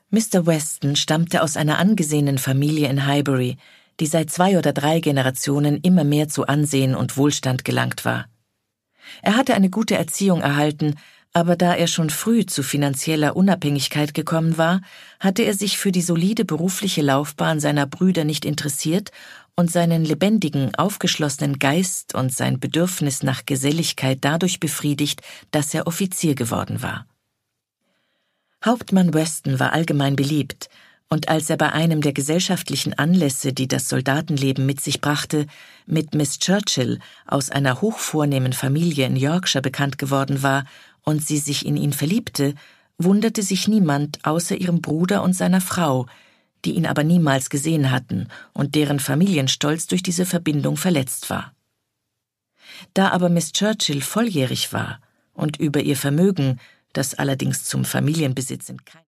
Mr. Weston stammte aus einer angesehenen Familie in Highbury, die seit 2 oder 3 Generationen immer mehr zu Ansehen und Wohlstand gelangt war. Er hatte eine gute Erziehung erhalten, aber da er schon früh zu finanzieller Unabhängigkeit gekommen war, hatte er sich für die solide berufliche Laufbahn seiner Brüder nicht interessiert und seinen lebendigen, aufgeschlossenen Geist und sein Bedürfnis nach Geselligkeit dadurch befriedigt, dass er Offizier geworden war. Hauptmann Weston war allgemein beliebt, und als er bei einem der gesellschaftlichen Anlässe, die das Soldatenleben mit sich brachte, mit Miss Churchill aus einer hochvornehmen Familie in Yorkshire bekannt geworden war und sie sich in ihn verliebte, wunderte sich niemand außer ihrem Bruder und seiner Frau, die ihn aber niemals gesehen hatten und deren Familienstolz durch diese Verbindung verletzt war. Da aber Miss Churchill volljährig war und über ihr Vermögen, das allerdings zum Familienbesitz in